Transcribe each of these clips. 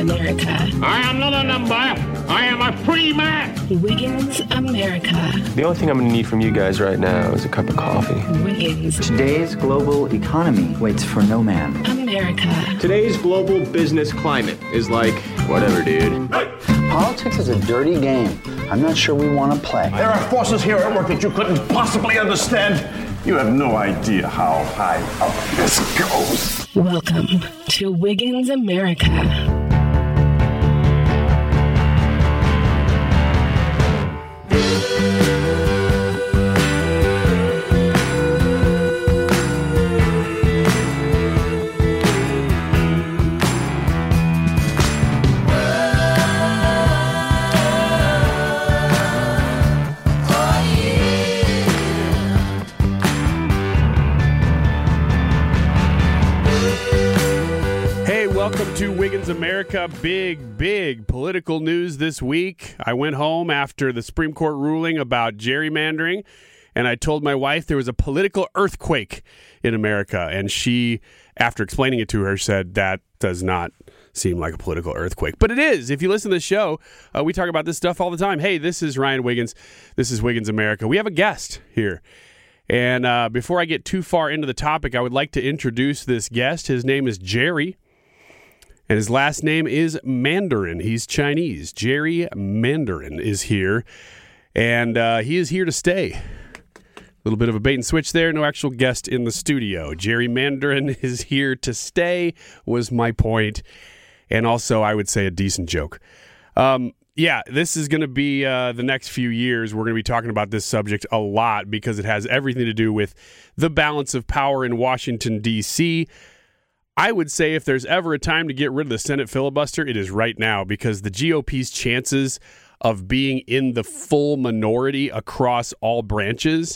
America. I am not a number. I am a free man. Wiggins America. The only thing I'm going to need from you guys right now is a cup of coffee. Wiggins Today's global economy waits for no man. America. Today's global business climate is like, whatever, dude. Politics is a dirty game. I'm not sure we want to play. There are forces here at work that you couldn't possibly understand. You have no idea how high up this goes. Welcome to Wiggins America. Welcome to Wiggins America. Big political news this week. I went home after the Supreme Court ruling about gerrymandering, and I told my wife there was a political earthquake in America. And she, after explaining it to her, said that does not seem like a political earthquake. But it is. If you listen to the show, we talk about this stuff all the time. Hey, this is Ryan Wiggins. This is Wiggins America. We have a guest here. And before I get too far into the topic, I would like to introduce this guest. His name is Jerry. And his last name is Mandarin. He's Chinese. Jerry Mandarin is here. And he is here to stay. A little bit of a bait and switch there. No actual guest in the studio. Jerry Mandarin is here to stay, was my point. And also, I would say, a decent joke. This is going to be the next few years. We're going to be talking about this subject a lot because it has everything to do with the balance of power in Washington, D.C., I would say if there's ever a time to get rid of the Senate filibuster, it is right now because the GOP's chances of being in the full minority across all branches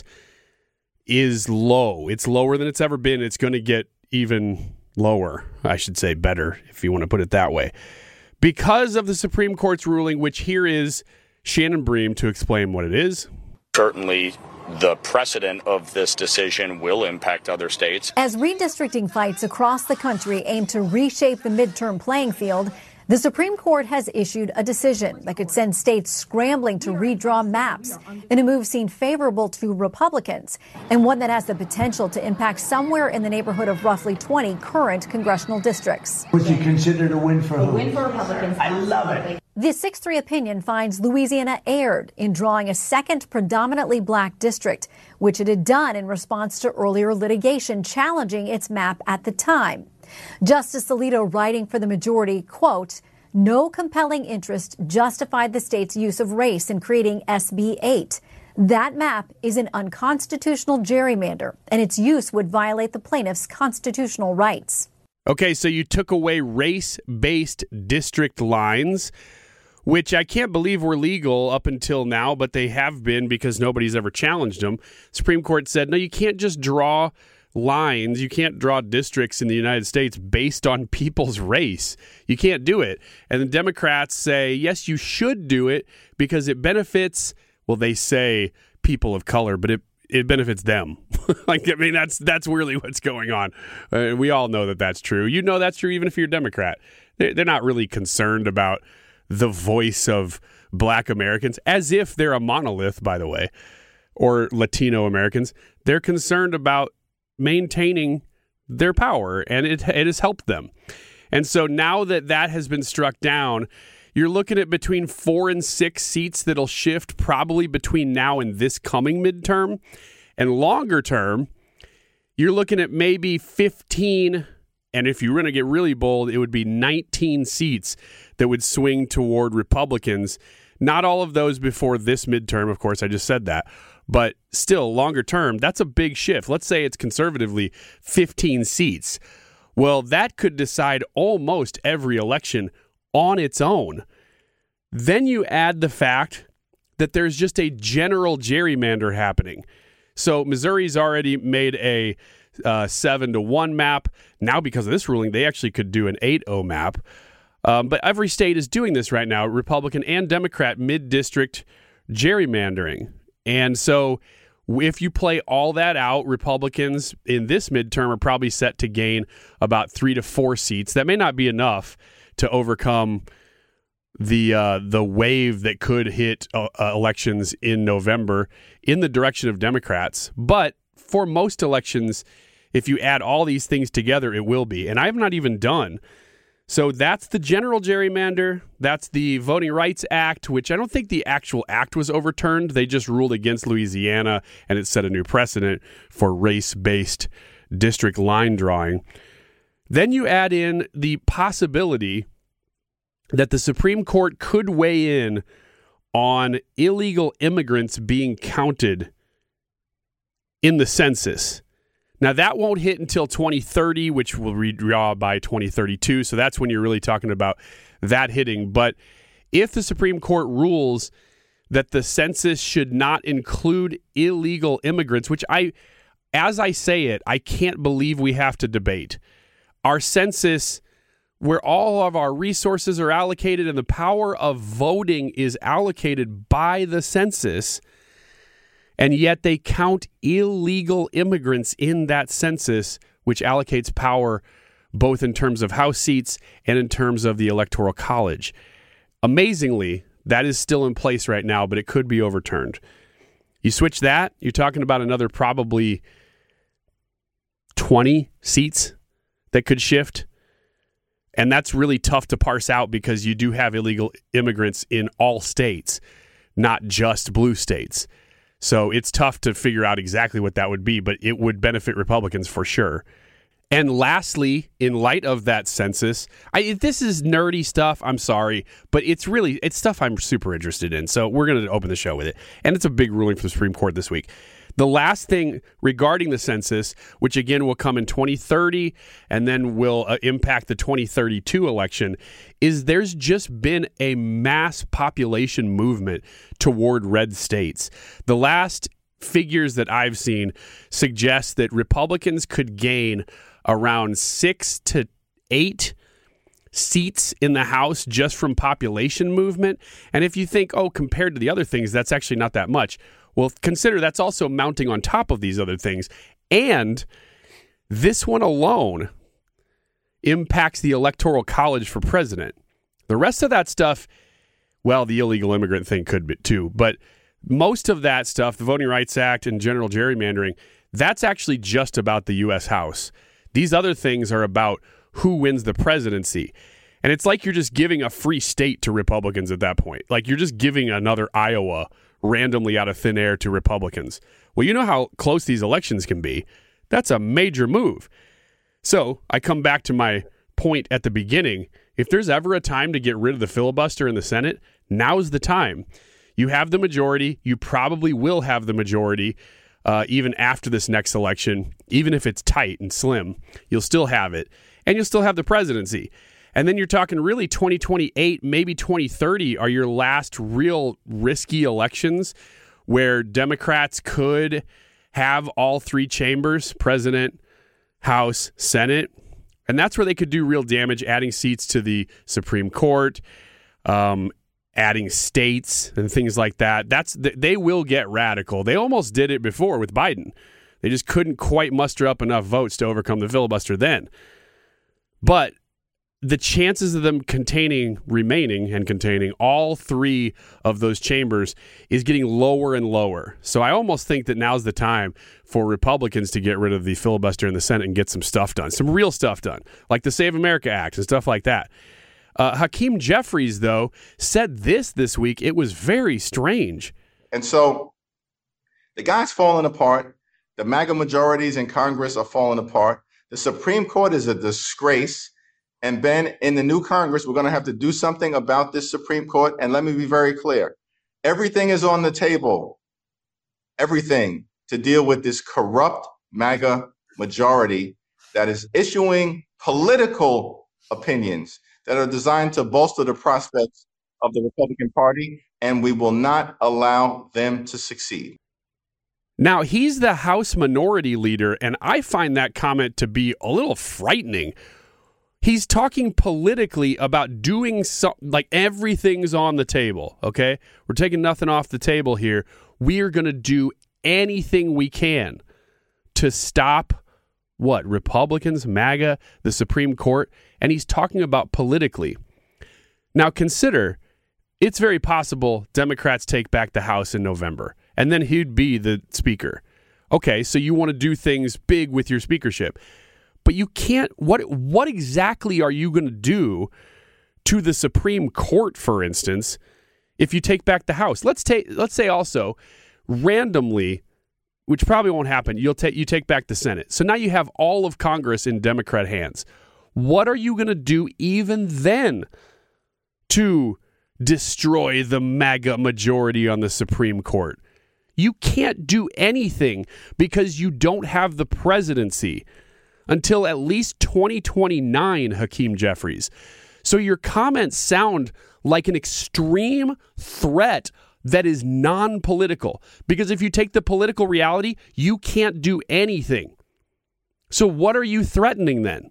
is low. It's lower than it's ever been. It's going to get even lower, I should say better, if you want to put it that way. Because of the Supreme Court's ruling, which here is Shannon Bream to explain what it is. Certainly, the precedent of this decision will impact other states. As redistricting fights across the country aim to reshape the midterm playing field, the Supreme Court has issued a decision that could send states scrambling to redraw maps in a move seen favorable to Republicans and one that has the potential to impact somewhere in the neighborhood of roughly 20 current congressional districts. Would you consider a win for who? A win for Republicans. I love it. The 6-3 opinion finds Louisiana erred in drawing a second predominantly black district, which it had done in response to earlier litigation challenging its map at the time. Justice Alito writing for the majority, quote, "No compelling interest justified the state's use of race in creating SB 8. That map is an unconstitutional gerrymander, and its use would violate the plaintiff's constitutional rights." Okay, so you took away race-based district lines, which I can't believe were legal up until now, but they have been because nobody's ever challenged them. Supreme Court said, no, you can't just draw lines. You can't draw districts in the United States based on people's race. You can't do it. And the Democrats say, yes, you should do it because it benefits, well, they say people of color, but it benefits them. That's really what's going on. We all know that that's true. You know that's true even if you're a Democrat. They're not really concerned about the voice of black Americans, as if they're a monolith, by the way, or Latino Americans. They're concerned about maintaining their power, and it has helped them. And so now that has been struck down, you're looking at between 4 and 6 seats that'll shift probably between now and this coming midterm. And longer term, you're looking at maybe 15, and if you were going to get really bold, it would be 19 seats that would swing toward Republicans. Not all of those before this midterm, of course, I just said that. But still, longer term, that's a big shift. Let's say it's conservatively 15 seats. Well, that could decide almost every election on its own. Then you add the fact that there's just a general gerrymander happening. So Missouri's already made a 7-1 map. Now, because of this ruling, they actually could do an 8-0 map. But every state is doing this right now, Republican and Democrat mid-district gerrymandering. And so if you play all that out, Republicans in this midterm are probably set to gain about 3 to 4 seats. That may not be enough to overcome the wave that could hit elections in November in the direction of Democrats. But for most elections, if you add all these things together, it will be. And I'm not even done. So that's the general gerrymander. That's the Voting Rights Act, which I don't think the actual act was overturned. They just ruled against Louisiana, and it set a new precedent for race-based district line drawing. Then you add in the possibility that the Supreme Court could weigh in on illegal immigrants being counted in the census. Now, that won't hit until 2030, which will redraw by 2032. So that's when you're really talking about that hitting. But if the Supreme Court rules that the census should not include illegal immigrants, which as I say it, I can't believe we have to debate. Our census, where all of our resources are allocated and the power of voting is allocated by the census, and yet they count illegal immigrants in that census, which allocates power both in terms of House seats and in terms of the Electoral College. Amazingly, that is still in place right now, but it could be overturned. You switch that, you're talking about another probably 20 seats that could shift. And that's really tough to parse out because you do have illegal immigrants in all states, not just blue states. So it's tough to figure out exactly what that would be, but it would benefit Republicans for sure. And lastly, in light of that census, this is nerdy stuff, I'm sorry, but it's stuff I'm super interested in. So we're going to open the show with it. And it's a big ruling from the Supreme Court this week. The last thing regarding the census, which again will come in 2030 and then will impact the 2032 election, is there's just been a mass population movement toward red states. The last figures that I've seen suggest that Republicans could gain around 6 to 8 seats in the House just from population movement. And if you think, compared to the other things, that's actually not that much. Well, consider that's also mounting on top of these other things. And this one alone impacts the Electoral College for president. The rest of that stuff, well, the illegal immigrant thing could be too. But most of that stuff, the Voting Rights Act and general gerrymandering, that's actually just about the U.S. House. These other things are about who wins the presidency. And it's like you're just giving a free state to Republicans at that point. Like you're just giving another Iowa randomly out of thin air to Republicans. Well, you know how close these elections can be. That's a major move. So I come back to my point at the beginning. If there's ever a time to get rid of the filibuster in the Senate, now's the time. You have the majority. You probably will have the majority even after this next election. Even if it's tight and slim, you'll still have it. And you'll still have the presidency. And then you're talking really 2028, maybe 2030 are your last real risky elections where Democrats could have all three chambers, President, House, Senate. And that's where they could do real damage, adding seats to the Supreme Court, adding states and things like that. They will get radical. They almost did it before with Biden. They just couldn't quite muster up enough votes to overcome the filibuster then. But the chances of them containing all three of those chambers is getting lower and lower. So I almost think that now's the time for Republicans to get rid of the filibuster in the Senate and get some stuff done, some real stuff done, like the Save America Act and stuff like that. Hakeem Jeffries, though, said this week. It was very strange. And so the guy's falling apart. The MAGA majorities in Congress are falling apart. The Supreme Court is a disgrace. And Ben, in the new Congress, we're going to have to do something about this Supreme Court. And let me be very clear. Everything is on the table. Everything to deal with this corrupt MAGA majority that is issuing political opinions that are designed to bolster the prospects of the Republican Party. And we will not allow them to succeed. Now, he's the House Minority Leader, and I find that comment to be a little frightening. He's talking politically about doing something, like everything's on the table, okay? We're taking nothing off the table here. We are going to do anything we can to stop, Republicans, MAGA, the Supreme Court, and he's talking about politically. Now consider, it's very possible Democrats take back the House in November, and then he'd be the speaker. Okay, so you want to do things big with your speakership, but you can't. What exactly are you going to do to the Supreme Court, for instance, if you take back the House? Let's say also randomly, which probably won't happen, you take back the Senate. So now you have all of Congress in Democrat hands. What are you going to do even then to destroy the MAGA majority on the Supreme Court? You can't do anything because you don't have the presidency until at least 2029, Hakeem Jeffries. So your comments sound like an extreme threat that is non-political, because if you take the political reality, you can't do anything. So what are you threatening then?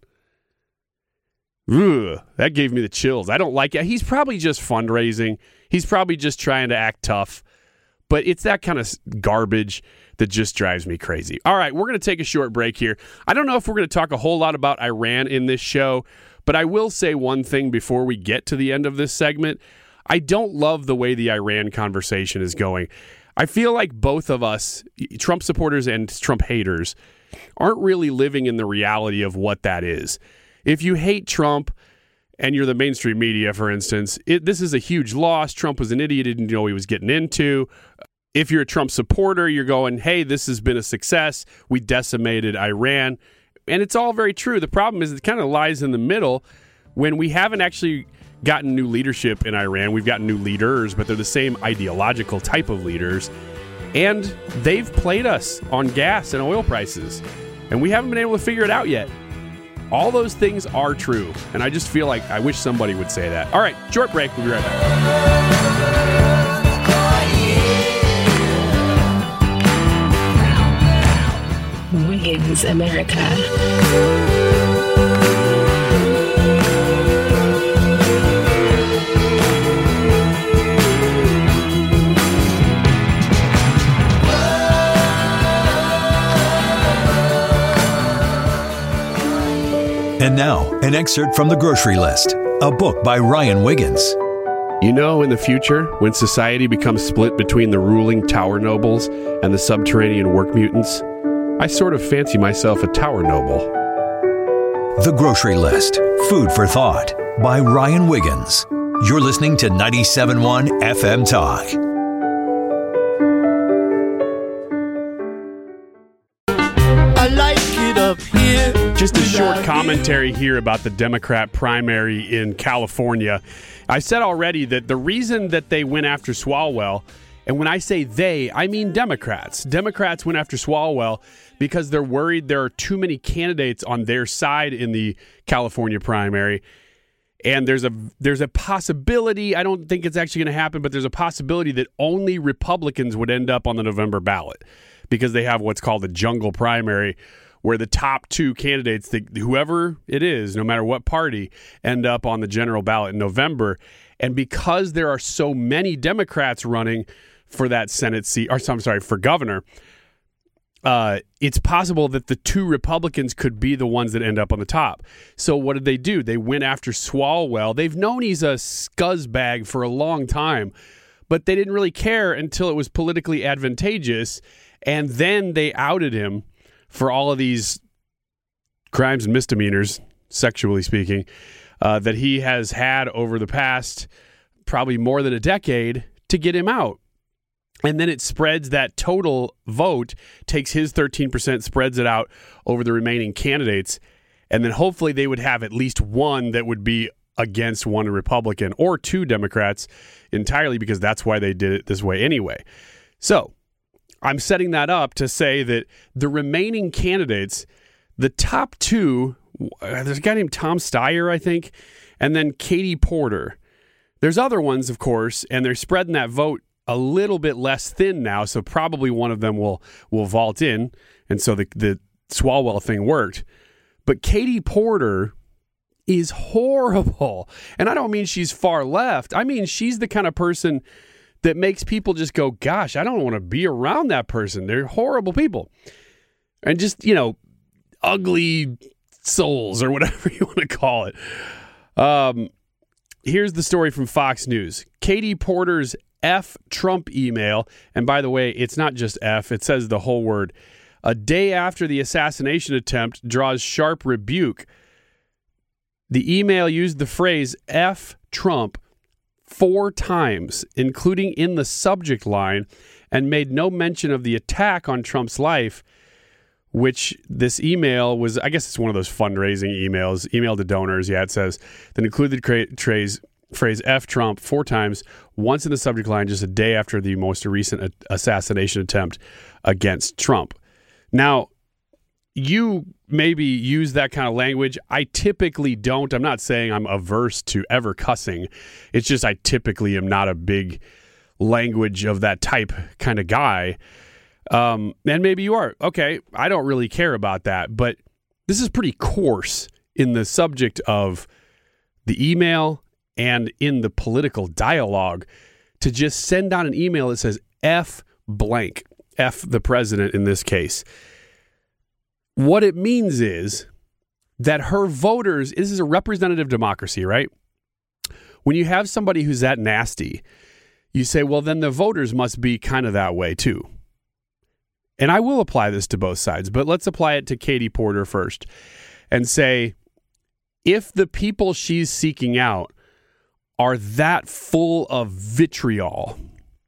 Ugh, that gave me the chills. I don't like it. He's probably just fundraising. He's probably just trying to act tough. But it's that kind of garbage that just drives me crazy. All right, we're going to take a short break here. I don't know if we're going to talk a whole lot about Iran in this show, but I will say one thing before we get to the end of this segment. I don't love the way the Iran conversation is going. I feel like both of us, Trump supporters and Trump haters, aren't really living in the reality of what that is. If you hate Trump and you're the mainstream media, for instance, this is a huge loss. Trump was an idiot, didn't know what he was getting into. If you're a Trump supporter, you're going, hey, this has been a success. We decimated Iran. And it's all very true. The problem is it kind of lies in the middle when we haven't actually gotten new leadership in Iran. We've gotten new leaders, but they're the same ideological type of leaders. And they've played us on gas and oil prices. And we haven't been able to figure it out yet. All those things are true. And I just feel like I wish somebody would say that. All right, short break. We'll be right back. Wiggins America. And now, an excerpt from The Grocery List, a book by Ryan Wiggins. You know, in the future, when society becomes split between the ruling tower nobles and the subterranean work mutants, I sort of fancy myself a tower noble. The Grocery List, Food for Thought, by Ryan Wiggins. You're listening to 97.1 FM Talk. I like it up here. Just a short commentary here about the Democrat primary in California. I said already that the reason that they went after Swalwell, and when I say they, I mean Democrats. Democrats went after Swalwell because they're worried there are too many candidates on their side in the California primary. And there's a possibility, I don't think it's actually going to happen, but there's a possibility that only Republicans would end up on the November ballot because they have what's called a jungle primary, where the top two candidates, whoever it is, no matter what party, end up on the general ballot in November. And because there are so many Democrats running for that Senate seat, or I'm sorry, for governor, it's possible that the two Republicans could be the ones that end up on the top. So what did they do? They went after Swalwell. They've known he's a scuzzbag for a long time, but they didn't really care until it was politically advantageous. And then they outed him for all of these crimes and misdemeanors, sexually speaking, that he has had over the past probably more than a decade to get him out. And then it spreads that total vote, takes his 13%, spreads it out over the remaining candidates. And then hopefully they would have at least one that would be against one Republican or two Democrats entirely, because that's why they did it this way anyway. So I'm setting that up to say that the remaining candidates, the top two, there's a guy named Tom Steyer, I think, and then Katie Porter. There's other ones, of course, and they're spreading that vote a little bit less thin now, so probably one of them will vault in, and so the Swalwell thing worked. But Katie Porter is horrible, and I don't mean she's far left. I mean she's the kind of person that makes people just go, gosh, I don't want to be around that person. They're horrible people. And just, ugly souls or whatever you want to call it. here's the story from Fox News. Katie Porter's F Trump email, and by the way, it's not just F, it says the whole word, a day after the assassination attempt draws sharp rebuke. The email used the phrase F Trump 4 times, including in the subject line, and made no mention of the attack on Trump's life, which this email was, I guess it's one of those fundraising emails, email to donors. Yeah, it says, that included the phrase F Trump 4 times, once in the subject line, just a day after the most recent assassination attempt against Trump. Now, you maybe use that kind of language. I typically don't. I'm not saying I'm averse to ever cussing. It's just I typically am not a big language of that type kind of guy. And maybe you are. Okay, I don't really care about that. But this is pretty coarse in the subject of the email and in the political dialogue to just send out an email that says F blank, F the president in this case. What it means is that her voters, this is a representative democracy, right? When you have somebody who's that nasty, you say, well, then the voters must be kind of that way too. And I will apply this to both sides, but let's apply it to Katie Porter first and say, if the people she's seeking out are that full of vitriol,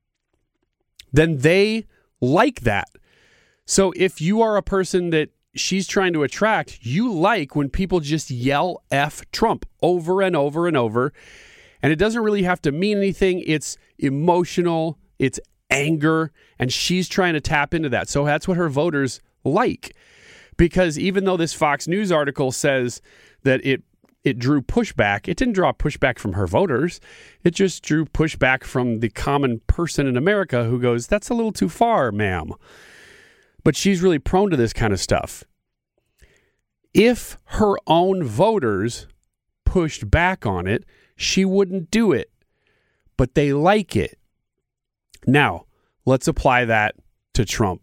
then they like that. So if you are a person that she's trying to attract, you like when people just yell F Trump over and over and over. And it doesn't really have to mean anything. It's emotional, it's anger, and she's trying to tap into that. So that's what her voters like. Because even though this Fox News article says that it drew pushback, it didn't draw pushback from her voters. It just drew pushback from the common person in America who goes, that's a little too far, ma'am. But she's really prone to this kind of stuff. If her own voters pushed back on it, she wouldn't do it. But they like it. Now, let's apply that to Trump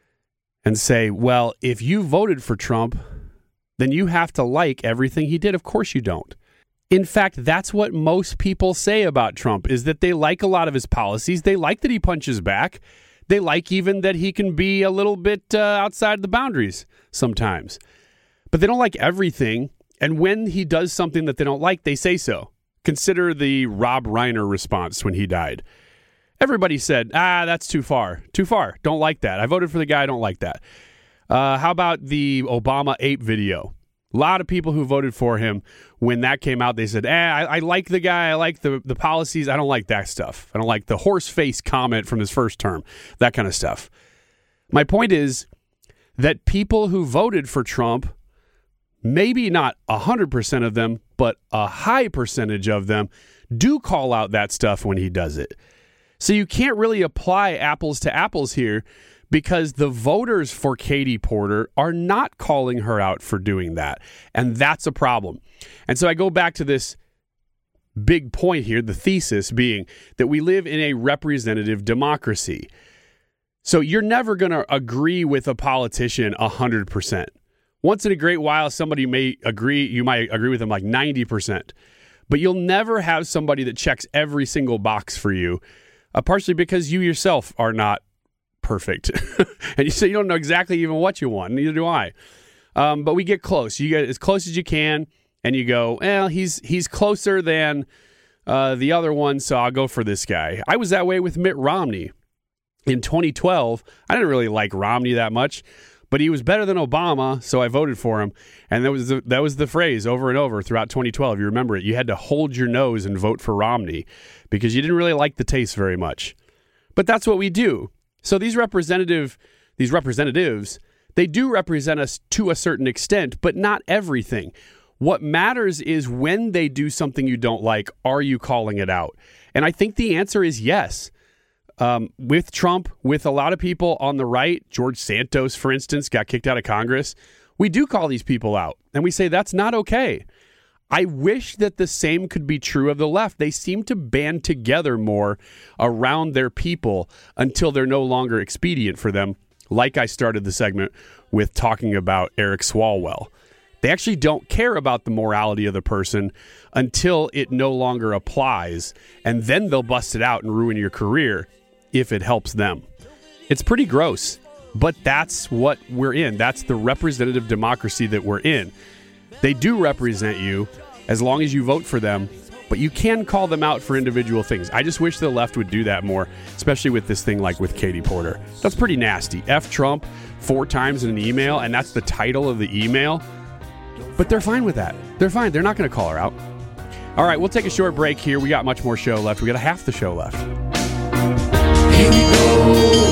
and say, well, if you voted for Trump, then you have to like everything he did. Of course you don't. In fact, that's what most people say about Trump, is that they like a lot of his policies. They like that he punches back. They like even that he can be a little bit outside the boundaries sometimes. But they don't like everything. And when he does something that they don't like, they say so. Consider the Rob Reiner response when he died. Everybody said, that's too far. Too far. Don't like that. I voted for the guy. I don't like that. How about the Obama ape video? A lot of people who voted for him, when that came out, they said, I like the guy. I like the policies. I don't like that stuff. I don't like the horse face comment from his first term, that kind of stuff. My point is that people who voted for Trump, maybe not 100% of them, but a high percentage of them do call out that stuff when he does it. So you can't really apply apples to apples here, because the voters for Katie Porter are not calling her out for doing that. And that's a problem. And so I go back to this big point here, the thesis being that we live in a representative democracy. So you're never going to agree with a politician 100%. Once in a great while, somebody may agree, you might agree with them like 90%. But you'll never have somebody that checks every single box for you, partially because you yourself are not perfect. And you say you don't know exactly even what you want. Neither do I. But we get close. You get as close as you can, and you go, well, he's closer than the other one, so I'll go for this guy. I was that way with Mitt Romney. In 2012, I didn't really like Romney that much, but he was better than Obama, so I voted for him. And that was the phrase over and over throughout 2012. You remember it. You had to hold your nose and vote for Romney because you didn't really like the taste very much. But that's what we do. So these representatives, they do represent us to a certain extent, but not everything. What matters is when they do something you don't like, are you calling it out? And I think the answer is yes. With Trump, with a lot of people on the right, George Santos, for instance, got kicked out of Congress. We do call these people out, and we say that's not okay. I wish that the same could be true of the left. They seem to band together more around their people until they're no longer expedient for them, like I started the segment with talking about Eric Swalwell. They actually don't care about the morality of the person until it no longer applies, and then they'll bust it out and ruin your career if it helps them. It's pretty gross, but that's what we're in. That's the representative democracy that we're in. They do represent you as long as you vote for them, but you can call them out for individual things. I just wish the left would do that more, especially with this thing like with Katie Porter. That's pretty nasty. F Trump 4 times in an email, and that's the title of the email. But they're fine with that. They're fine. They're not going to call her out. All right, we'll take a short break here. We got much more show left. We got a half the show left. Here we go.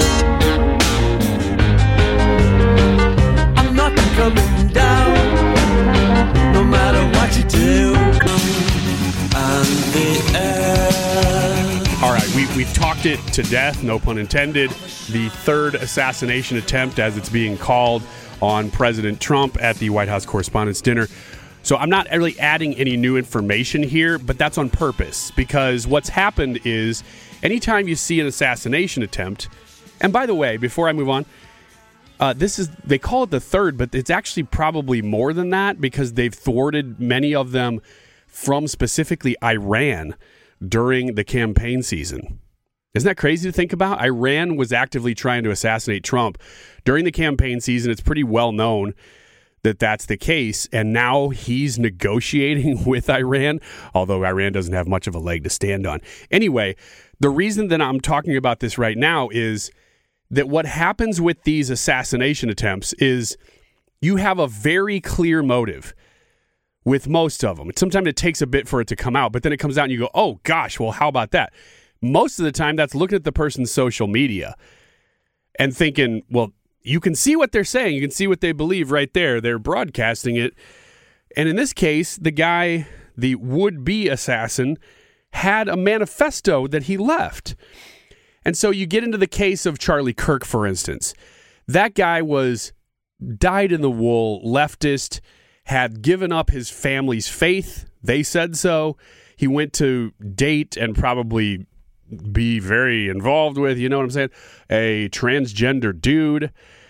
I'm not coming down, no matter what you do. And the air. All right, we've talked it to death, no pun intended. The third assassination attempt, as it's being called, on President Trump at the White House Correspondents' Dinner. So I'm not really adding any new information here, but that's on purpose, because what's happened is anytime you see an assassination attempt, and by the way, before I move on, they call it the third, but it's actually probably more than that, because they've thwarted many of them from specifically Iran during the campaign season. Isn't that crazy to think about? Iran was actively trying to assassinate Trump during the campaign season. It's pretty well known that that's the case. And now he's negotiating with Iran, although Iran doesn't have much of a leg to stand on. Anyway, the reason that I'm talking about this right now is that what happens with these assassination attempts is you have a very clear motive with most of them. Sometimes it takes a bit for it to come out, but then it comes out and you go, oh gosh, well, how about that? Most of the time, that's looking at the person's social media and thinking, well, you can see what they're saying. You can see what they believe right there. They're broadcasting it. And in this case, the guy, the would-be assassin, had a manifesto that he left. And so you get into the case of Charlie Kirk, for instance. That guy was dyed-in-the-wool leftist, had given up his family's faith. They said so. He went to date and probably be very involved with, you know what I'm saying, a transgender dude.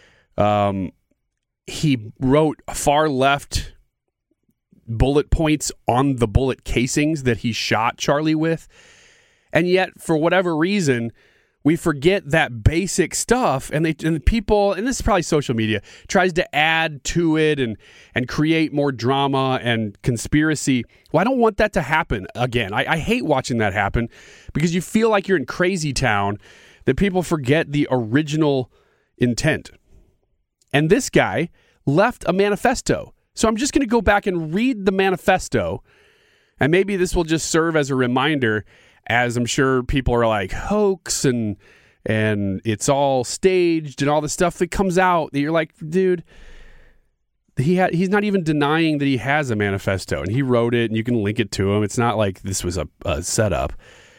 He wrote far left bullet points on the bullet casings that he shot Charlie with. And yet, for whatever reason, we forget that basic stuff, and people, and this is probably social media, tries to add to it and create more drama and conspiracy. Well, I don't want that to happen again. I hate watching that happen because you feel like you're in crazy town, that people forget the original intent. And this guy left a manifesto. So I'm just going to go back and read the manifesto, and maybe this will just serve as a reminder, as I'm sure people are like, hoax and it's all staged and all the stuff that comes out that you're like, dude, he's not even denying that he has a manifesto, and he wrote it and you can link it to him. It's not like this was a setup.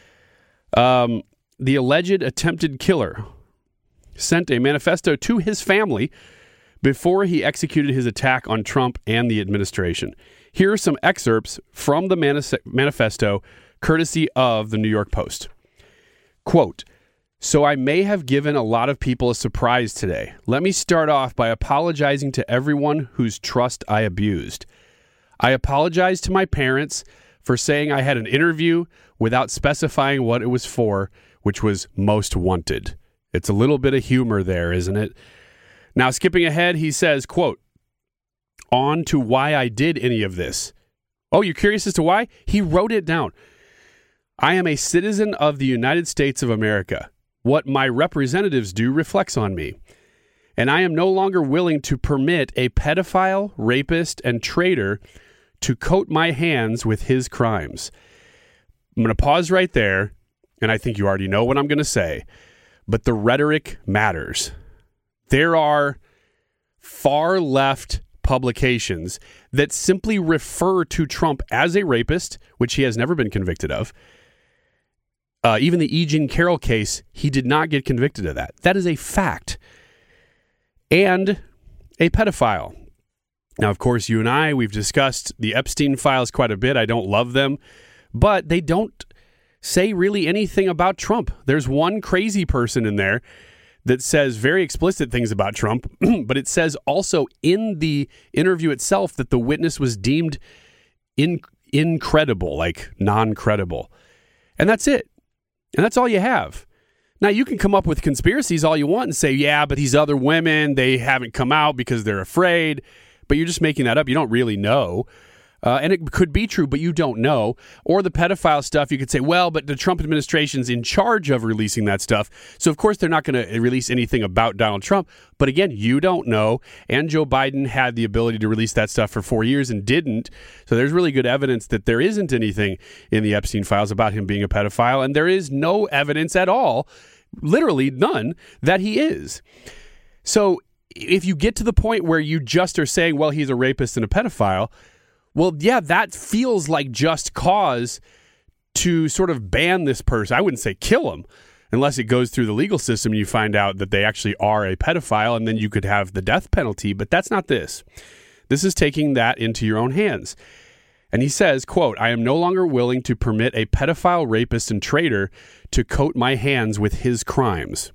The alleged attempted killer sent a manifesto to his family before he executed his attack on Trump and the administration. Here are some excerpts from the manifesto, courtesy of the New York Post. Quote, "So I may have given a lot of people a surprise today. Let me start off by apologizing to everyone whose trust I abused. I apologize to my parents for saying I had an interview without specifying what it was for, which was most wanted." It's a little bit of humor there, isn't it? Now, skipping ahead, he says, quote, "On to why I did any of this." Oh, you're curious as to why? He wrote it down. "I am a citizen of the United States of America. What my representatives do reflects on me. And I am no longer willing to permit a pedophile, rapist, and traitor to coat my hands with his crimes." I'm going to pause right there, and I think you already know what I'm going to say, but the rhetoric matters. There are far left publications that simply refer to Trump as a rapist, which he has never been convicted of. Even the E. Jean Carroll case, he did not get convicted of that. That is a fact. And a pedophile. Now, of course, you and I, we've discussed the Epstein files quite a bit. I don't love them, but they don't say really anything about Trump. There's one crazy person in there that says very explicit things about Trump, but it says also in the interview itself that the witness was deemed incredible, like non-credible. And that's it. And that's all you have. Now, you can come up with conspiracies all you want and say, yeah, but these other women, they haven't come out because they're afraid. But you're just making that up. You don't really know. And it could be true, but you don't know. Or the pedophile stuff, you could say, well, but the Trump administration's in charge of releasing that stuff. So, of course, they're not going to release anything about Donald Trump. But again, you don't know. And Joe Biden had the ability to release that stuff for 4 years and didn't. So there's really good evidence that there isn't anything in the Epstein files about him being a pedophile. And there is no evidence at all, literally none, that he is. So if you get to the point where you just are saying, well, he's a rapist and a pedophile, well, yeah, that feels like just cause to sort of ban this person. I wouldn't say kill him unless it goes through the legal system and you find out that they actually are a pedophile, and then you could have the death penalty. But that's not this. This is taking that into your own hands. And he says, quote, I am no longer willing to permit a pedophile, rapist, and traitor to coat my hands with his crimes.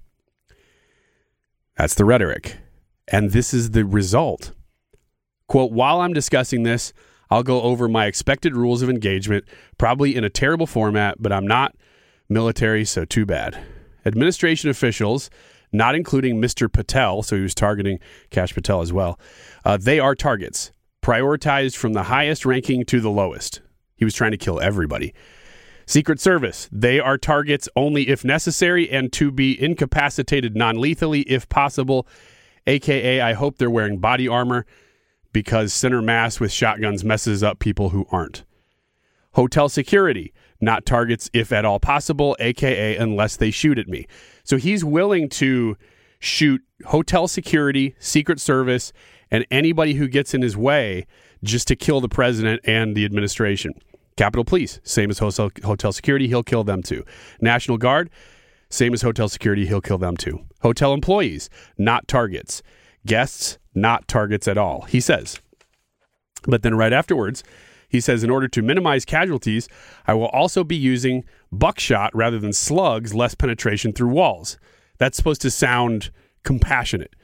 That's the rhetoric. And this is the result. Quote, while I'm discussing this, I'll go over my expected rules of engagement, probably in a terrible format, but I'm not military, so too bad. Administration officials, not including Mr. Patel, so he was targeting Kash Patel as well, they are targets, prioritized from the highest ranking to the lowest. He was trying to kill everybody. Secret Service, they are targets only if necessary and to be incapacitated non-lethally if possible, a.k.a. I hope they're wearing body armor, because center mass with shotguns messes up people who aren't. Hotel security, not targets if at all possible, a.k.a. unless they shoot at me. So he's willing to shoot hotel security, Secret Service, and anybody who gets in his way just to kill the president and the administration. Capitol Police, same as hotel security, he'll kill them too. National Guard, same as hotel security, he'll kill them too. Hotel employees, not targets. Guests, not targets at all, he says. But then right afterwards, he says, in order to minimize casualties, I will also be using buckshot rather than slugs, less penetration through walls. That's supposed to sound compassionate.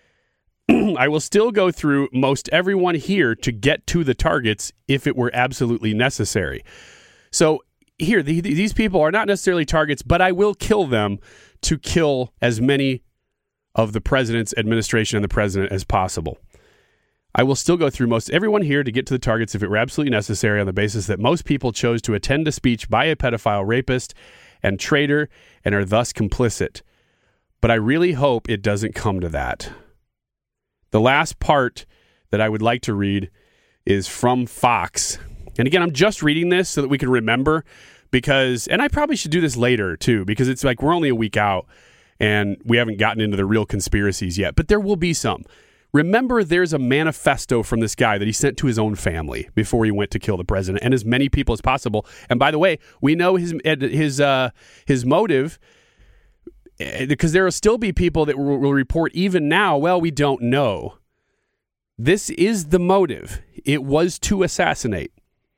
I will still go through most everyone here to get to the targets if it were absolutely necessary. So here, these people are not necessarily targets, but I will kill them to kill as many of the president's administration and the president as possible. I will still go through most everyone here to get to the targets if it were absolutely necessary on the basis that most people chose to attend a speech by a pedophile, rapist, and traitor and are thus complicit. But I really hope it doesn't come to that. The last part that I would like to read is from Fox. And again, I'm just reading this so that we can remember because, and I probably should do this later too, because it's like we're only a week out and we haven't gotten into the real conspiracies yet, but there will be some. Remember, there's a manifesto from this guy that he sent to his own family before he went to kill the president and as many people as possible. And by the way, we know his motive, because there will still be people that will report even now, well, we don't know. This is the motive. It was to assassinate.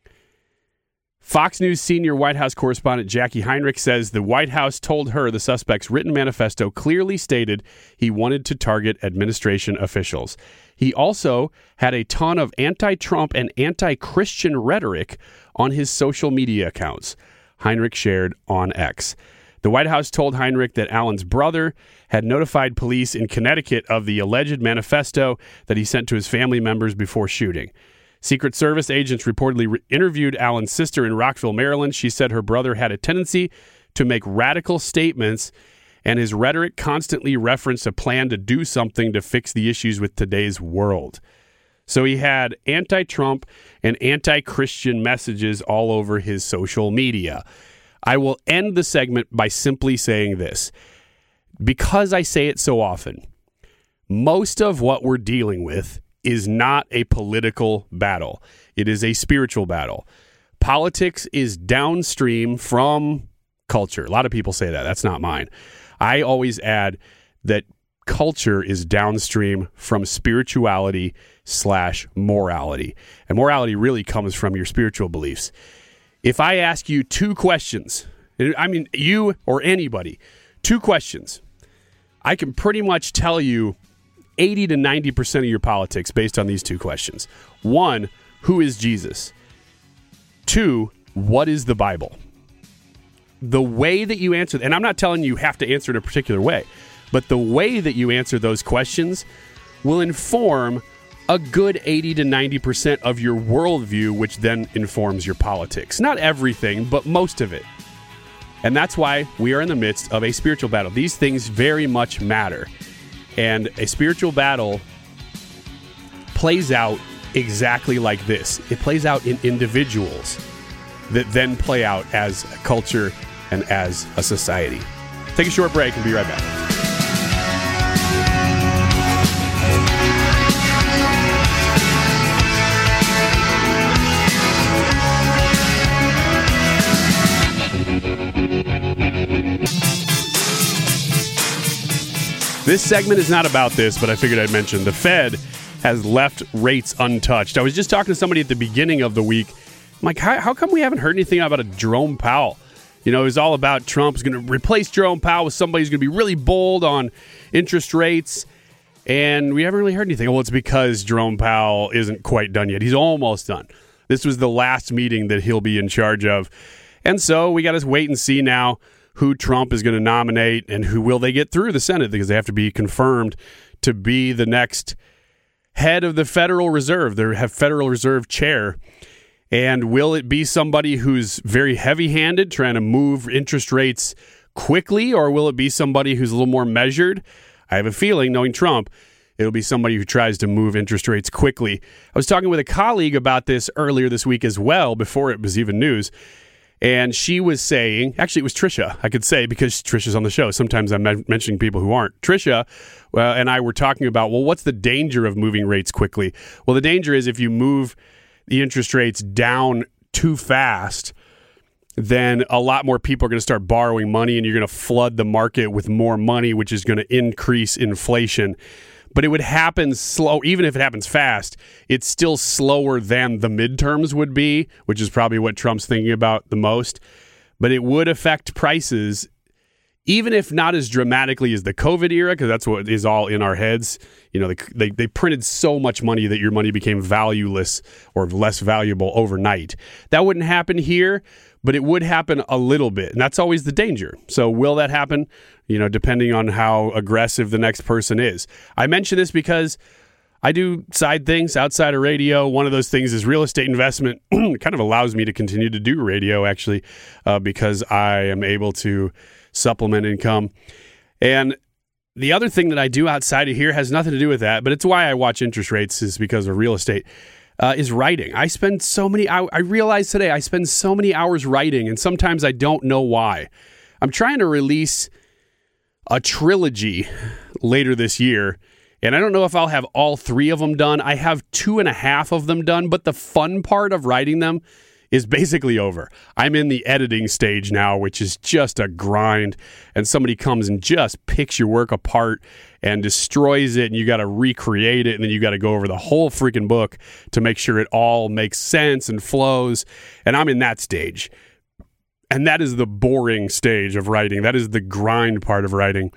Fox News senior White House correspondent Jackie Heinrich says the White House told her the suspect's written manifesto clearly stated he wanted to target administration officials. He also had a ton of anti-Trump and anti-Christian rhetoric on his social media accounts, Heinrich shared on X. The White House told Heinrich that Allen's brother had notified police in Connecticut of the alleged manifesto that he sent to his family members before shooting. Secret Service agents reportedly interviewed Allen's sister in Rockville, Maryland. She said her brother had a tendency to make radical statements, and his rhetoric constantly referenced a plan to do something to fix the issues with today's world. So he had anti-Trump and anti-Christian messages all over his social media. I will end the segment by simply saying this. Because I say it so often, most of what we're dealing with is not a political battle. It is a spiritual battle. Politics is downstream from culture. A lot of people say that. That's not mine. I always add that culture is downstream from spirituality / morality. And morality really comes from your spiritual beliefs. If I ask you two questions, I mean you or anybody, two questions. I can pretty much tell you 80 to 90% of your politics based on these two questions. 1, who is Jesus? 2, what is the Bible? The way that you answer, and I'm not telling you have to answer it a particular way, but the way that you answer those questions will inform a good 80 to 90% of your worldview, which then informs your politics. Not everything, but most of it. And that's why we are in the midst of a spiritual battle. These things very much matter. And a spiritual battle plays out exactly like this. It plays out in individuals that then play out as a culture and as a society. Take a short break and be right back. This segment is not about this, but I figured I'd mention the Fed has left rates untouched. I was just talking to somebody at the beginning of the week. I'm like, how come we haven't heard anything about a Jerome Powell? You know, it was all about Trump's going to replace Jerome Powell with somebody who's going to be really bold on interest rates. And we haven't really heard anything. Well, it's because Jerome Powell isn't quite done yet. He's almost done. This was the last meeting that he'll be in charge of. And so we got to wait and see now who Trump is going to nominate and who will they get through the Senate, because they have to be confirmed to be the next head of the Federal Reserve. They have Federal Reserve chair. And will it be somebody who's very heavy-handed, trying to move interest rates quickly, or will it be somebody who's a little more measured? I have a feeling, knowing Trump, it'll be somebody who tries to move interest rates quickly. I was talking with a colleague about this earlier this week as well, before it was even news. And she was saying, actually it was Trisha, I could say, because Trisha's on the show. Sometimes I'm mentioning people who aren't. Trisha and I were talking about, well, what's the danger of moving rates quickly? Well, the danger is if you move the interest rates down too fast, then a lot more people are going to start borrowing money and you're going to flood the market with more money, which is going to increase inflation. But it would happen slow. Even if it happens fast, it's still slower than the midterms would be, which is probably what Trump's thinking about the most. But it would affect prices, even if not as dramatically as the COVID era, because that's what is all in our heads. You know, they printed so much money that your money became valueless or less valuable overnight. That wouldn't happen here, but it would happen a little bit. And that's always the danger. So will that happen? You know, depending on how aggressive the next person is. I mention this because I do side things outside of radio. One of those things is real estate investment. It kind of allows me to continue to do radio, actually, because I am able to supplement income. And the other thing that I do outside of here has nothing to do with that, but it's why I watch interest rates, is because of real estate, is writing. I spend so many hours, I realized today, I spend so many hours writing, and sometimes I don't know why. I'm trying to release a trilogy later this year, and I don't know if I'll have all 3 of them done. I have 2.5 of them done, but the fun part of writing them is basically over. I'm in the editing stage now, which is just a grind, and somebody comes and just picks your work apart and destroys it, and you got to recreate it, and then you got to go over the whole freaking book to make sure it all makes sense and flows, and I'm in that stage. And that is the boring stage of writing. That is the grind part of writing.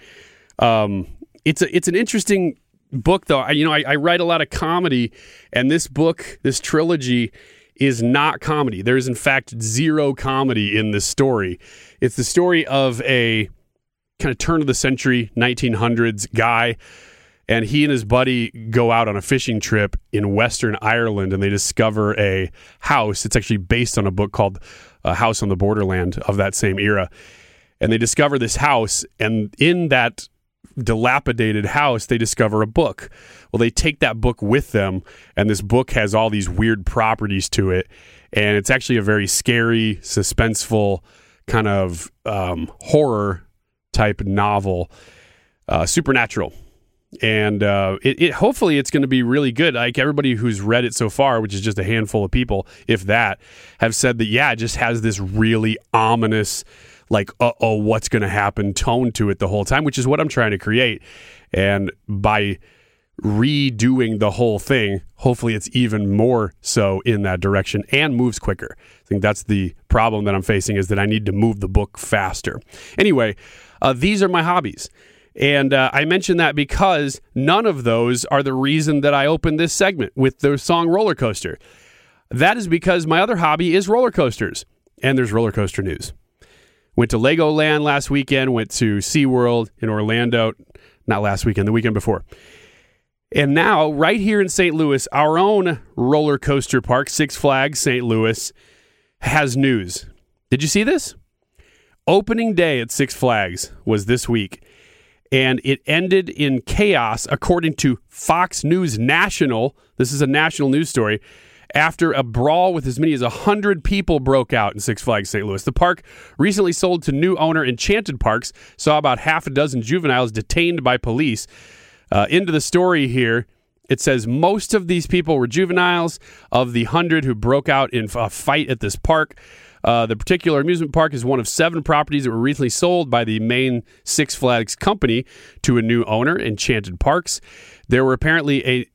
It's an interesting book, though. I write a lot of comedy, and this book, this trilogy, is not comedy. There is, in fact, 0 comedy in this story. It's the story of a kind of turn-of-the-century 1900s guy, and he and his buddy go out on a fishing trip in Western Ireland, and they discover a house. It's actually based on a book called House on the Borderland of that same era. And they discover this house, and in that dilapidated house, they discover a book. Well, they take that book with them, and this book has all these weird properties to it, and it's actually a very scary, suspenseful kind of horror type novel, supernatural. And it hopefully it's going to be really good. Like, everybody who's read it so far, which is just a handful of people, if that, have said that, yeah, it just has this really ominous, like, what's going to happen tone to it the whole time, which is what I'm trying to create. And by redoing the whole thing, hopefully it's even more so in that direction and moves quicker. I think that's the problem that I'm facing, is that I need to move the book faster. Anyway, these are my hobbies. And I mention that because none of those are the reason that I opened this segment with the song Roller Coaster. That is because my other hobby is roller coasters, and there's roller coaster news. Went to Legoland last weekend, went to SeaWorld in Orlando, not last weekend, the weekend before. And now, right here in St. Louis, our own roller coaster park, Six Flags St. Louis, has news. Did you see this? Opening day at Six Flags was this week, and it ended in chaos, according to Fox News National. This is a national news story. After a brawl with as many as 100 people broke out in Six Flags St. Louis. The park, recently sold to new owner Enchanted Parks, saw about half a dozen juveniles detained by police. Into the story here, it says most of these people were juveniles. Of the 100 who broke out in a fight at this park, the particular amusement park is one of 7 properties that were recently sold by the main Six Flags company to a new owner, Enchanted Parks. There was apparently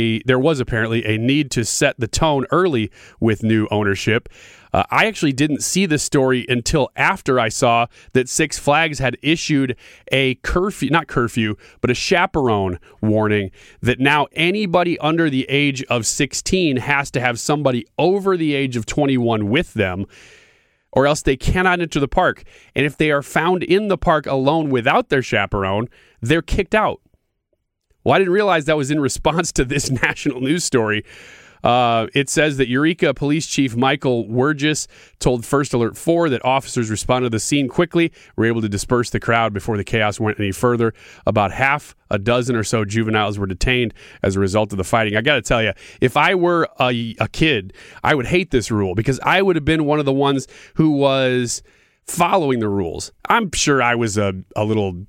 a need to set the tone early with new ownership. I actually didn't see this story until after I saw that Six Flags had issued a a chaperone warning that now anybody under the age of 16 has to have somebody over the age of 21 with them, or else they cannot enter the park. And if they are found in the park alone without their chaperone, they're kicked out. Well, I didn't realize that was in response to this national news story. It says that Eureka Police Chief Michael Wurgis told First Alert 4 that officers responded to the scene quickly, were able to disperse the crowd before the chaos went any further. About half a dozen or so juveniles were detained as a result of the fighting. I got to tell you, if I were a kid, I would hate this rule because I would have been one of the ones who was following the rules. I'm sure I was a little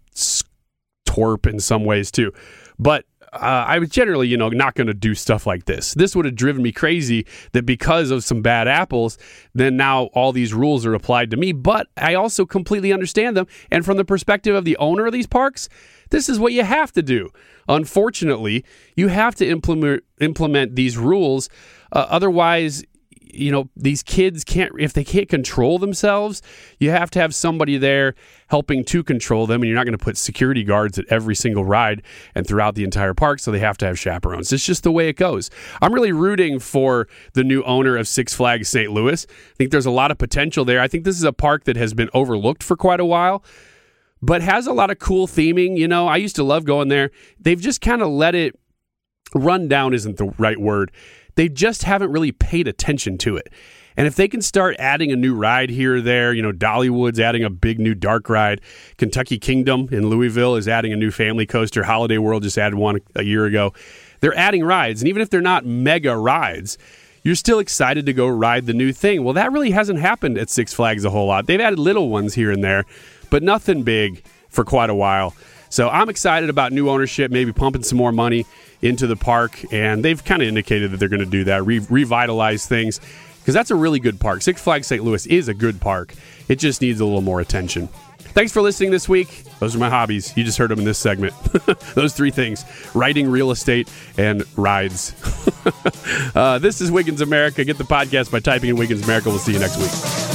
twerp in some ways too. But I was generally, not going to do stuff like this. This would have driven me crazy that because of some bad apples, then now all these rules are applied to me. But I also completely understand them. And from the perspective of the owner of these parks, this is what you have to do. Unfortunately, you have to implement these rules. Otherwise, these kids if they can't control themselves, you have to have somebody there helping to control them, and you're not going to put security guards at every single ride and throughout the entire park, so they have to have chaperones. It's just the way it goes. I'm really rooting for the new owner of Six Flags St. Louis. I think there's a lot of potential there. I think this is a park that has been overlooked for quite a while, but has a lot of cool theming. I used to love going there. They've just kind of let it run down isn't the right word. They just haven't really paid attention to it. And if they can start adding a new ride here or there, Dollywood's adding a big new dark ride. Kentucky Kingdom in Louisville is adding a new family coaster. Holiday World just added one a year ago. They're adding rides. And even if they're not mega rides, you're still excited to go ride the new thing. Well, that really hasn't happened at Six Flags a whole lot. They've added little ones here and there, but nothing big for quite a while. So I'm excited about new ownership, maybe pumping some more money into the park, and they've kind of indicated that they're going to do that, revitalize things, because that's a really good park. Six Flags St. Louis is a good park. It just needs a little more attention. Thanks for listening this week. Those are my hobbies. You just heard them in this segment. Those 3 things: writing, real estate, and rides. This is Wiggins America. Get the podcast by typing in Wiggins America. We'll see you next week.